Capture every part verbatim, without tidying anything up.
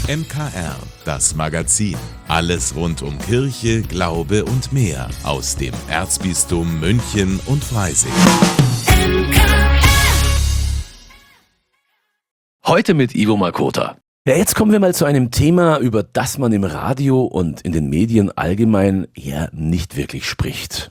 M K R, das Magazin. Alles rund um Kirche, Glaube und mehr aus dem Erzbistum München und Freising. Heute mit Ivo Makota. Ja, jetzt kommen wir mal zu einem Thema, über das man im Radio und in den Medien allgemein eher nicht wirklich spricht.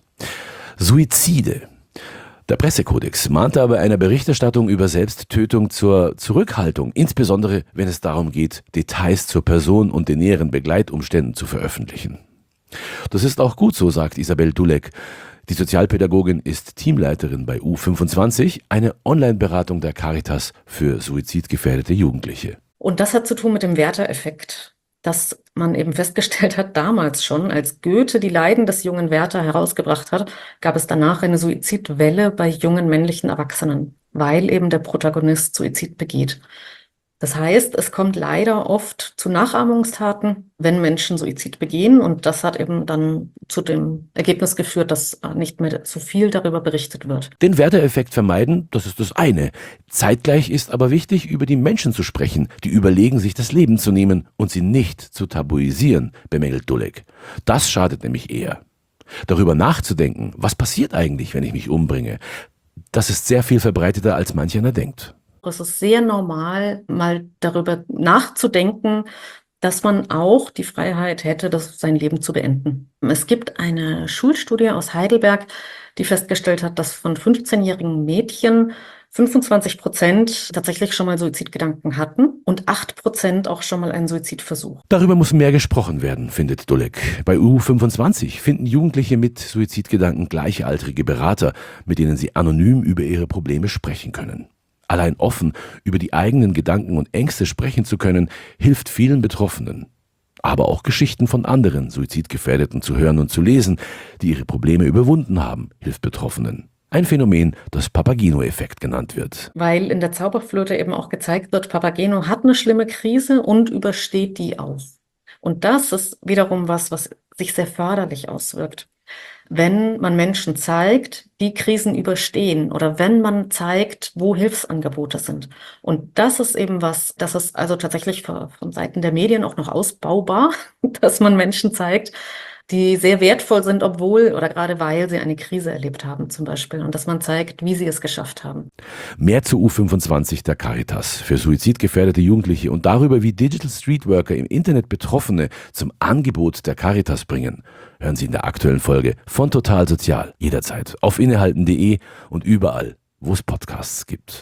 Suizide. Der Pressekodex mahnte bei einer Berichterstattung über Selbsttötung zur Zurückhaltung, insbesondere wenn es darum geht, Details zur Person und den näheren Begleitumständen zu veröffentlichen. Das ist auch gut so, sagt Isabel Dulek. Die Sozialpädagogin ist Teamleiterin bei U fünfundzwanzig, eine Online-Beratung der Caritas für suizidgefährdete Jugendliche. Und das hat zu tun mit dem Werther-Effekt, dass man eben festgestellt hat, damals schon, als Goethe die Leiden des jungen Werther herausgebracht hat, gab es danach eine Suizidwelle bei jungen männlichen Erwachsenen, weil eben der Protagonist Suizid begeht. Das heißt, es kommt leider oft zu Nachahmungstaten, wenn Menschen Suizid begehen. Und das hat eben dann zu dem Ergebnis geführt, dass nicht mehr so viel darüber berichtet wird. Den Werther-Effekt vermeiden, das ist das eine. Zeitgleich ist aber wichtig, über die Menschen zu sprechen, die überlegen, sich das Leben zu nehmen und sie nicht zu tabuisieren, bemängelt Dulek. Das schadet nämlich eher. Darüber nachzudenken, was passiert eigentlich, wenn ich mich umbringe, das ist sehr viel verbreiteter, als manch einer denkt. Es ist sehr normal, mal darüber nachzudenken, dass man auch die Freiheit hätte, das sein Leben zu beenden. Es gibt eine Schulstudie aus Heidelberg, die festgestellt hat, dass von fünfzehnjährigen Mädchen fünfundzwanzig Prozent tatsächlich schon mal Suizidgedanken hatten und acht Prozent auch schon mal einen Suizidversuch. Darüber muss mehr gesprochen werden, findet Dulek. Bei U fünfundzwanzig finden Jugendliche mit Suizidgedanken gleichaltrige Berater, mit denen sie anonym über ihre Probleme sprechen können. Allein offen über die eigenen Gedanken und Ängste sprechen zu können, hilft vielen Betroffenen. Aber auch Geschichten von anderen Suizidgefährdeten zu hören und zu lesen, die ihre Probleme überwunden haben, hilft Betroffenen. Ein Phänomen, das Papageno-Effekt genannt wird. Weil in der Zauberflöte eben auch gezeigt wird, Papageno hat eine schlimme Krise und übersteht die auch. Und das ist wiederum was, was sich sehr förderlich auswirkt. Wenn man Menschen zeigt, die Krisen überstehen oder wenn man zeigt, wo Hilfsangebote sind. Und das ist eben was, das ist also tatsächlich von Seiten der Medien auch noch ausbaubar, dass man Menschen zeigt, die sehr wertvoll sind, obwohl oder gerade weil sie eine Krise erlebt haben zum Beispiel und dass man zeigt, wie sie es geschafft haben. Mehr zu U fünfundzwanzig der Caritas für suizidgefährdete Jugendliche und darüber, wie Digital Streetworker im Internet Betroffene zum Angebot der Caritas bringen, hören Sie in der aktuellen Folge von Total Sozial, jederzeit auf innehalten punkt de und überall, wo es Podcasts gibt.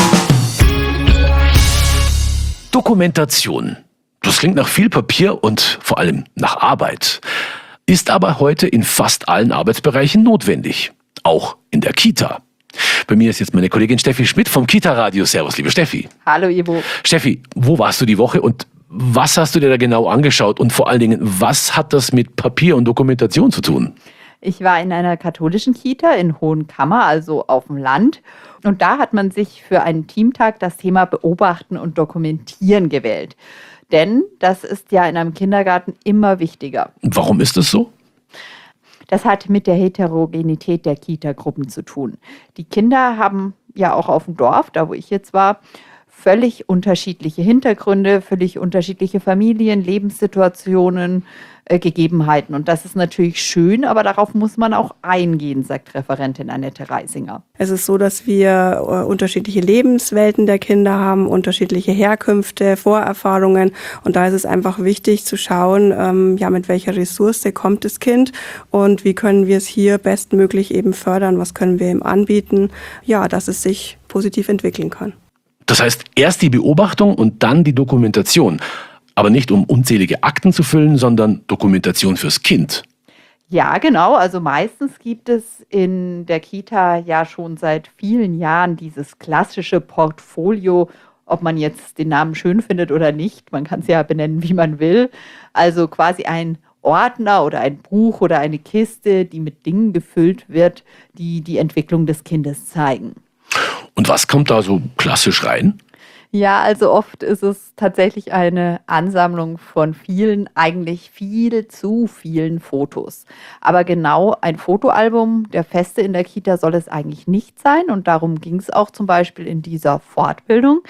Dokumentation. Das klingt nach viel Papier und vor allem nach Arbeit. Ist aber heute in fast allen Arbeitsbereichen notwendig. Auch in der Kita. Bei mir ist jetzt meine Kollegin Steffi Schmidt vom Kita-Radio. Servus, liebe Steffi. Hallo, Ivo. Steffi, wo warst du die Woche und was hast du dir da genau angeschaut? Und vor allen Dingen, was hat das mit Papier und Dokumentation zu tun? Ich war in einer katholischen Kita in Hohenkammer, also auf dem Land. Und da hat man sich für einen Teamtag das Thema Beobachten und Dokumentieren gewählt. Denn das ist ja in einem Kindergarten immer wichtiger. Und warum ist das so? Das hat mit der Heterogenität der Kita-Gruppen zu tun. Die Kinder haben ja auch auf dem Dorf, da wo ich jetzt war, völlig unterschiedliche Hintergründe, völlig unterschiedliche Familien, Lebenssituationen, äh, Gegebenheiten. Und das ist natürlich schön, aber darauf muss man auch eingehen, sagt Referentin Annette Reisinger. Es ist so, dass wir äh, unterschiedliche Lebenswelten der Kinder haben, unterschiedliche Herkünfte, Vorerfahrungen. Und da ist es einfach wichtig zu schauen, ähm, ja, mit welcher Ressource kommt das Kind und wie können wir es hier bestmöglich eben fördern, was können wir ihm anbieten, ja, dass es sich positiv entwickeln kann. Das heißt, erst die Beobachtung und dann die Dokumentation. Aber nicht um unzählige Akten zu füllen, sondern Dokumentation fürs Kind. Ja, genau. Also meistens gibt es in der Kita ja schon seit vielen Jahren dieses klassische Portfolio, ob man jetzt den Namen schön findet oder nicht. Man kann es ja benennen, wie man will. Also quasi ein Ordner oder ein Buch oder eine Kiste, die mit Dingen gefüllt wird, die die Entwicklung des Kindes zeigen. Und was kommt da so klassisch rein? Ja, also oft ist es tatsächlich eine Ansammlung von vielen, eigentlich viel zu vielen Fotos. Aber genau ein Fotoalbum der Feste in der Kita soll es eigentlich nicht sein. Und darum ging es auch zum Beispiel in dieser Fortbildung.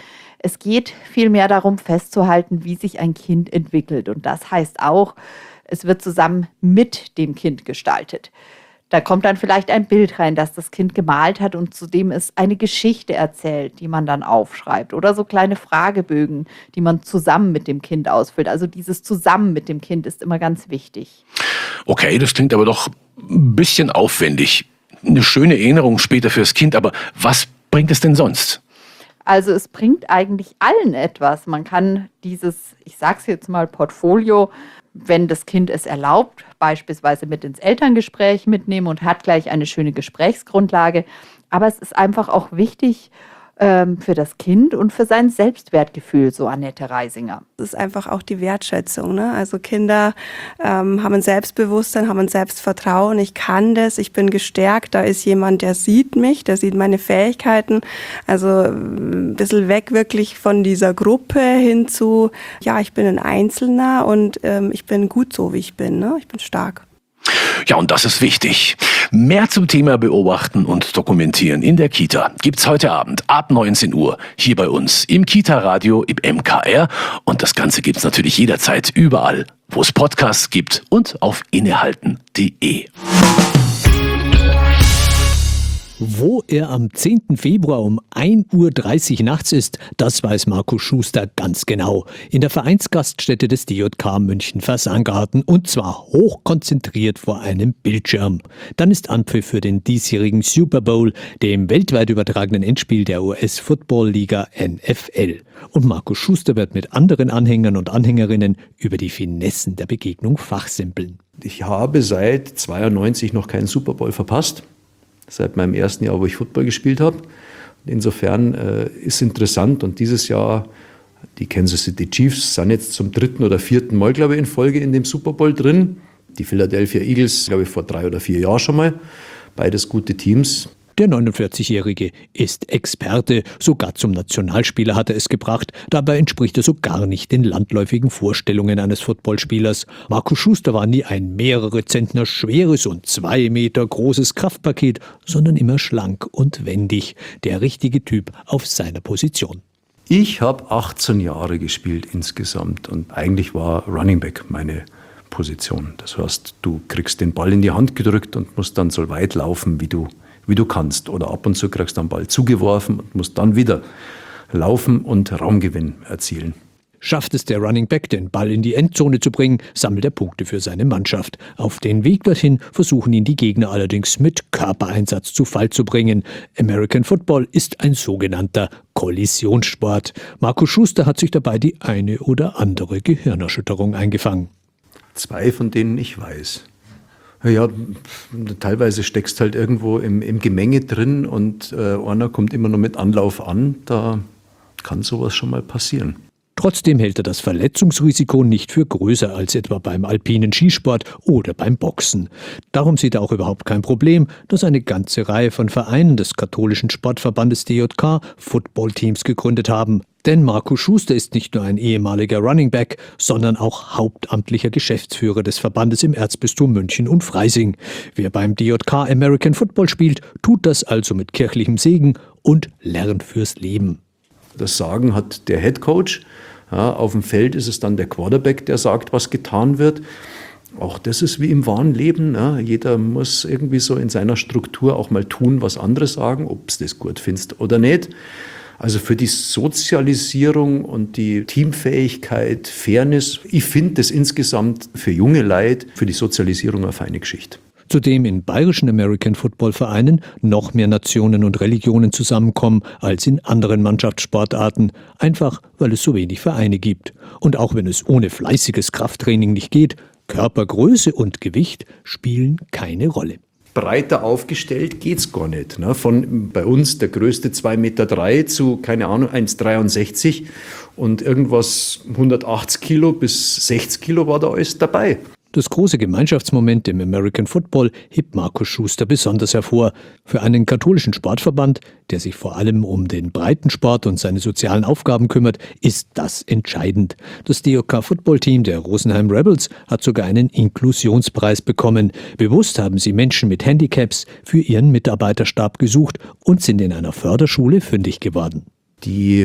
Es geht vielmehr darum, festzuhalten, wie sich ein Kind entwickelt. Und das heißt auch, es wird zusammen mit dem Kind gestaltet. Da kommt dann vielleicht ein Bild rein, das das Kind gemalt hat und zu dem es eine Geschichte erzählt, die man dann aufschreibt. Oder so kleine Fragebögen, die man zusammen mit dem Kind ausfüllt. Also dieses Zusammen mit dem Kind ist immer ganz wichtig. Okay, das klingt aber doch ein bisschen aufwendig. Eine schöne Erinnerung später fürs Kind, aber was bringt es denn sonst? Also es bringt eigentlich allen etwas. Man kann dieses, ich sage es jetzt mal, Portfolio, wenn das Kind es erlaubt, beispielsweise mit ins Elterngespräch mitnehmen und hat gleich eine schöne Gesprächsgrundlage. Aber es ist einfach auch wichtig ähm, für das Kind und für sein Selbstwertgefühl, so Annette Reisinger. Es ist einfach auch die Wertschätzung, ne? Also Kinder ähm, haben ein Selbstbewusstsein, haben ein Selbstvertrauen. Ich kann das, ich bin gestärkt. Da ist jemand, der sieht mich, der sieht meine Fähigkeiten. Also ein bisschen weg wirklich von dieser Gruppe hin zu, ja, ich bin ein Einzelner und ähm, ich bin gut so, wie ich bin, ne? Ich bin stark. Ja, und das ist wichtig. Mehr zum Thema Beobachten und Dokumentieren in der Kita gibt's heute Abend ab neunzehn Uhr hier bei uns im Kita-Radio im M K R. Und das Ganze gibt's natürlich jederzeit überall, wo es Podcasts gibt und auf innehalten punkt de. Wo er am zehnten Februar um ein Uhr dreißig nachts ist, das weiß Marco Schuster ganz genau. In der Vereinsgaststätte des D J K München Fasangarten und zwar hochkonzentriert vor einem Bildschirm. Dann ist Anpfiff für den diesjährigen Super Bowl, dem weltweit übertragenen Endspiel der U S-Football-Liga N F L. Und Marco Schuster wird mit anderen Anhängern und Anhängerinnen über die Finessen der Begegnung fachsimpeln. Ich habe seit zweiundneunzig noch keinen Super Bowl verpasst. Seit meinem ersten Jahr, wo ich Football gespielt habe. Insofern äh, ist interessant und dieses Jahr, die Kansas City Chiefs sind jetzt zum dritten oder vierten Mal, glaube ich, in Folge in dem Super Bowl drin. Die Philadelphia Eagles, glaube ich, vor drei oder vier Jahren schon mal. Beides gute Teams. Der neunundvierzigjährige ist Experte, sogar zum Nationalspieler hat er es gebracht. Dabei entspricht er so gar nicht den landläufigen Vorstellungen eines Footballspielers. Marco Schuster war nie ein mehrere Zentner schweres und zwei Meter großes Kraftpaket, sondern immer schlank und wendig. Der richtige Typ auf seiner Position. Ich habe achtzehn Jahre gespielt insgesamt und eigentlich war Running Back meine Position. Das heißt, du kriegst den Ball in die Hand gedrückt und musst dann so weit laufen, wie du wie du kannst. Oder ab und zu kriegst du den Ball zugeworfen und musst dann wieder laufen und Raumgewinn erzielen. Schafft es der Running Back, den Ball in die Endzone zu bringen, sammelt er Punkte für seine Mannschaft. Auf den Weg dorthin versuchen ihn die Gegner allerdings mit Körpereinsatz zu Fall zu bringen. American Football ist ein sogenannter Kollisionssport. Marco Schuster hat sich dabei die eine oder andere Gehirnerschütterung eingefangen. Zwei, von denen ich weiß. Ja, teilweise steckst halt irgendwo im, im Gemenge drin und äh, einer kommt immer noch mit Anlauf an. Da kann sowas schon mal passieren. Trotzdem hält er das Verletzungsrisiko nicht für größer als etwa beim alpinen Skisport oder beim Boxen. Darum sieht er auch überhaupt kein Problem, dass eine ganze Reihe von Vereinen des katholischen Sportverbandes D J K Footballteams gegründet haben. Denn Marco Schuster ist nicht nur ein ehemaliger Running Back, sondern auch hauptamtlicher Geschäftsführer des Verbandes im Erzbistum München und Freising. Wer beim D J K American Football spielt, tut das also mit kirchlichem Segen und lernt fürs Leben. Das Sagen hat der Head Coach. Ja, auf dem Feld ist es dann der Quarterback, der sagt, was getan wird. Auch das ist wie im wahren Leben. Ja. Jeder muss irgendwie so in seiner Struktur auch mal tun, was andere sagen, ob es das gut findest oder nicht. Also für die Sozialisierung und die Teamfähigkeit, Fairness, ich finde das insgesamt für junge Leute, für die Sozialisierung eine feine Geschichte. Zudem in bayerischen American Football Vereinen noch mehr Nationen und Religionen zusammenkommen als in anderen Mannschaftssportarten, einfach weil es so wenig Vereine gibt. Und auch wenn es ohne fleißiges Krafttraining nicht geht, Körpergröße und Gewicht spielen keine Rolle. Breiter aufgestellt geht's gar nicht. Ne? Von bei uns der größte zwei Meter drei zu, keine Ahnung, eins Komma dreiundsechzig und irgendwas hundertachtzig Kilo bis sechzig Kilo war da alles dabei. Das große Gemeinschaftsmoment im American Football hebt Marco Schuster besonders hervor. Für einen katholischen Sportverband, der sich vor allem um den Breitensport und seine sozialen Aufgaben kümmert, ist das entscheidend. Das D J K Football Team der Rosenheim Rebels hat sogar einen Inklusionspreis bekommen. Bewusst haben sie Menschen mit Handicaps für ihren Mitarbeiterstab gesucht und sind in einer Förderschule fündig geworden. Die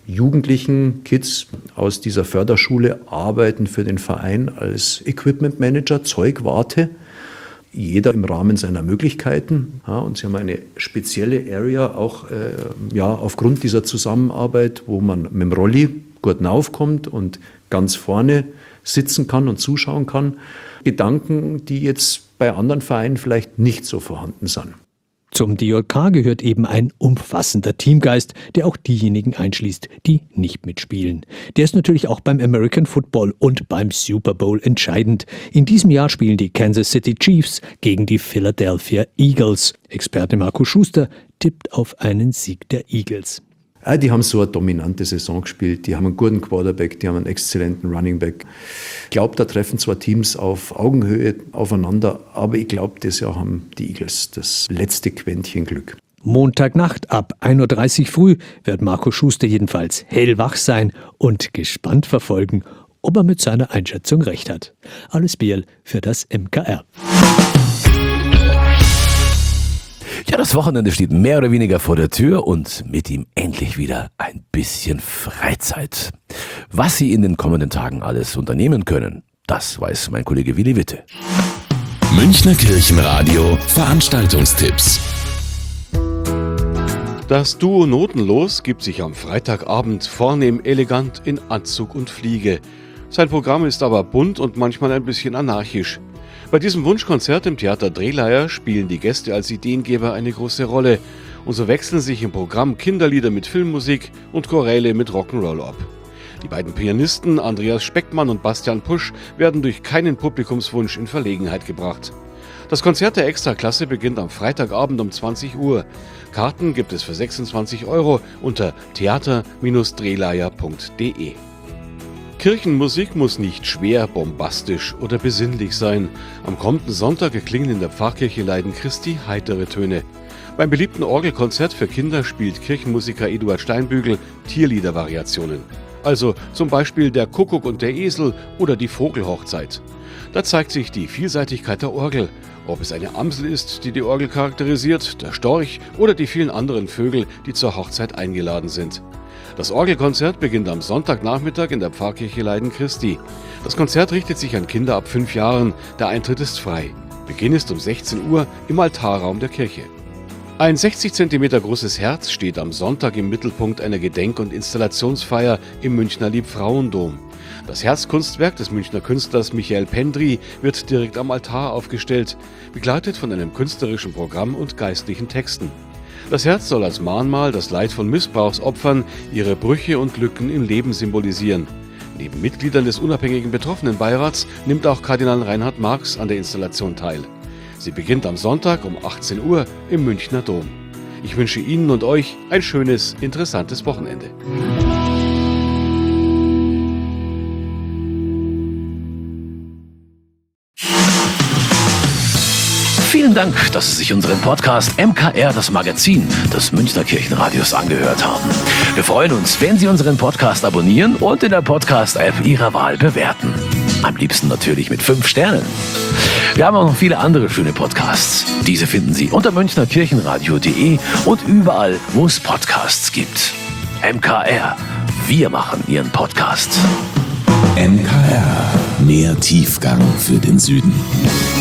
Jugendlichen, Kids aus dieser Förderschule arbeiten für den Verein als Equipment Manager, Zeugwarte. Jeder im Rahmen seiner Möglichkeiten. Ja, und sie haben eine spezielle Area auch äh, ja, aufgrund dieser Zusammenarbeit, wo man mit dem Rolli gut raufkommt und ganz vorne sitzen kann und zuschauen kann. Gedanken, die jetzt bei anderen Vereinen vielleicht nicht so vorhanden sind. Zum D J K gehört eben ein umfassender Teamgeist, der auch diejenigen einschließt, die nicht mitspielen. Der ist natürlich auch beim American Football und beim Super Bowl entscheidend. In diesem Jahr spielen die Kansas City Chiefs gegen die Philadelphia Eagles. Experte Marco Schuster tippt auf einen Sieg der Eagles. Ja, die haben so eine dominante Saison gespielt, die haben einen guten Quarterback, die haben einen exzellenten Running Back. Ich glaube, da treffen zwar Teams auf Augenhöhe aufeinander, aber ich glaube, dieses Jahr haben die Eagles das letzte Quäntchen Glück. Montagnacht ab ein Uhr dreißig früh wird Marco Schuster jedenfalls hellwach sein und gespannt verfolgen, ob er mit seiner Einschätzung recht hat. Alles Bier für das M K R. Ja, das Wochenende steht mehr oder weniger vor der Tür und mit ihm endlich wieder ein bisschen Freizeit. Was Sie in den kommenden Tagen alles unternehmen können, das weiß mein Kollege Willi Witte. Münchner Kirchenradio Veranstaltungstipps. Das Duo Notenlos gibt sich am Freitagabend vornehm elegant in Anzug und Fliege. Sein Programm ist aber bunt und manchmal ein bisschen anarchisch. Bei diesem Wunschkonzert im Theater Drehleier spielen die Gäste als Ideengeber eine große Rolle. Und so wechseln sich im Programm Kinderlieder mit Filmmusik und Choräle mit Rock'n'Roll ab. Die beiden Pianisten Andreas Speckmann und Bastian Pusch werden durch keinen Publikumswunsch in Verlegenheit gebracht. Das Konzert der Extraklasse beginnt am Freitagabend um zwanzig Uhr. Karten gibt es für sechsundzwanzig Euro unter theater Drehleier punkt de. Kirchenmusik muss nicht schwer, bombastisch oder besinnlich sein. Am kommenden Sonntag erklingen in der Pfarrkirche Leiden Christi heitere Töne. Beim beliebten Orgelkonzert für Kinder spielt Kirchenmusiker Eduard Steinbügel Tierliedervariationen. Also zum Beispiel der Kuckuck und der Esel oder die Vogelhochzeit. Da zeigt sich die Vielseitigkeit der Orgel. Ob es eine Amsel ist, die die Orgel charakterisiert, der Storch oder die vielen anderen Vögel, die zur Hochzeit eingeladen sind. Das Orgelkonzert beginnt am Sonntagnachmittag in der Pfarrkirche Leiden Christi. Das Konzert richtet sich an Kinder ab fünf Jahren. Der Eintritt ist frei. Beginn ist um sechzehn Uhr im Altarraum der Kirche. Ein sechzig Zentimeter großes Herz steht am Sonntag im Mittelpunkt einer Gedenk- und Installationsfeier im Münchner Liebfrauendom. Das Herzkunstwerk des Münchner Künstlers Michael Pendry wird direkt am Altar aufgestellt, begleitet von einem künstlerischen Programm und geistlichen Texten. Das Herz soll als Mahnmal das Leid von Missbrauchsopfern, ihre Brüche und Lücken im Leben symbolisieren. Neben Mitgliedern des unabhängigen Betroffenenbeirats nimmt auch Kardinal Reinhard Marx an der Installation teil. Sie beginnt am Sonntag um achtzehn Uhr im Münchner Dom. Ich wünsche Ihnen und euch ein schönes, interessantes Wochenende. Vielen Dank, dass Sie sich unseren Podcast M K R, das Magazin des Münchner Kirchenradios, angehört haben. Wir freuen uns, wenn Sie unseren Podcast abonnieren und in der Podcast-App Ihrer Wahl bewerten. Am liebsten natürlich mit fünf Sternen. Wir haben auch noch viele andere schöne Podcasts. Diese finden Sie unter münchner kirchenradio punkt de und überall, wo es Podcasts gibt. M K R, wir machen Ihren Podcast. M K R, mehr Tiefgang für den Süden.